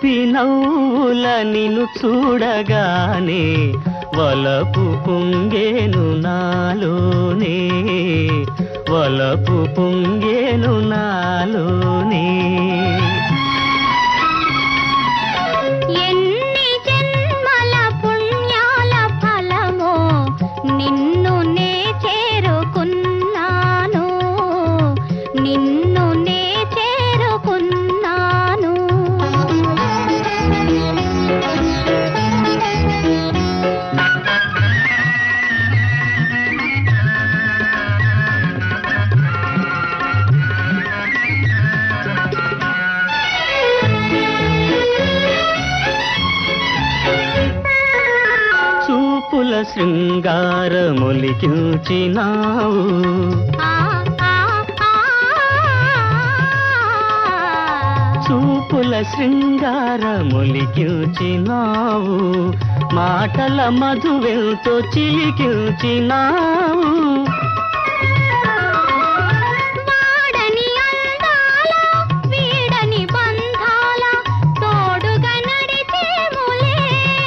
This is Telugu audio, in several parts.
చిలిపి నవ్వుల నిన్ను చూడగానే వలపు పొంగేను నాలోనే, వలపు పొంగేను నాలోనే. ఎన్ని జన్మల పుణ్యాల ఫలమో నిన్ను నే చేరుకున్నాను, నిన్ను నే చేరుకున్నాను. చూపుల శృంగారమొలికించినావు, చూపుల శృంగారమొలికించినావు, మాటల మధువెంతో చిలికించినావు. వాడని అందాల వీడని బంధాల తోడుగా నడిచేములే.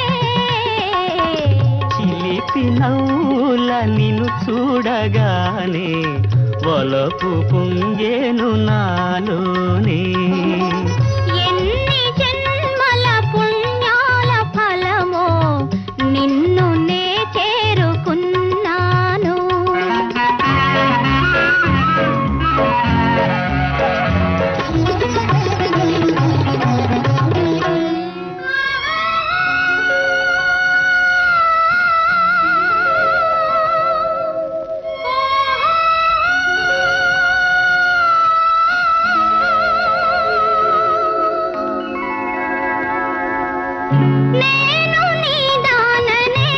చిలిపి నవ్వుల నిన్ను చూడగానే వలపు పొంగేను నాలోనే. ఎన్ని జన్మల పుణ్యాల ఫలమో నిన్ను నే చేరుకున్నాను. నేను నీ దాననే,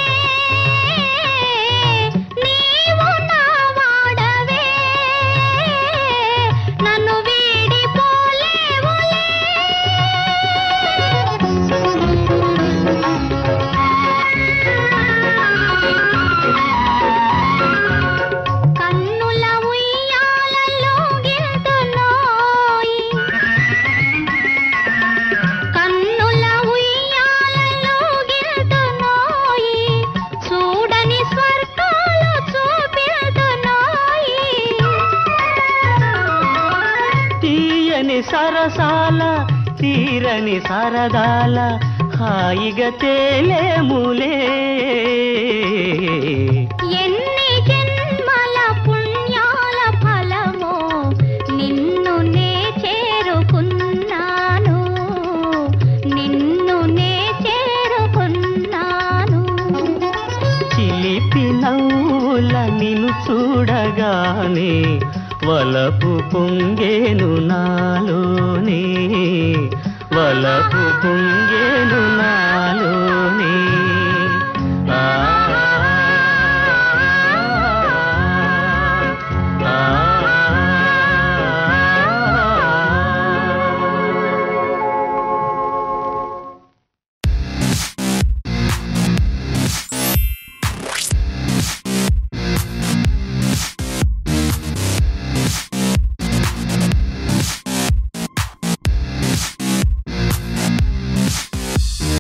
నీవు నా వాడవే, నన్ను వీడిపోలేవులే. కన్నుల ఉయ్యాలలో గింతులోయి, కన్నుల ఉయ్యాలలో గింతులోయి, చూడని స్వర్గాలు చూపిల్తులోయి. తీయని సరసాల తీరని సరదాల హాయిగా తేలేములే. ఎన్ని జన్మల పుణ్యాల ఫలమో నిన్ను నే చేరుకున్నాను, నిన్ను నే చేరుకున్నాను. చిలిపి నవ్వుల నిన్ను చూడగానే వలపు పొంగేను నాలోనే, వలపు పొంగేను నాలోనే.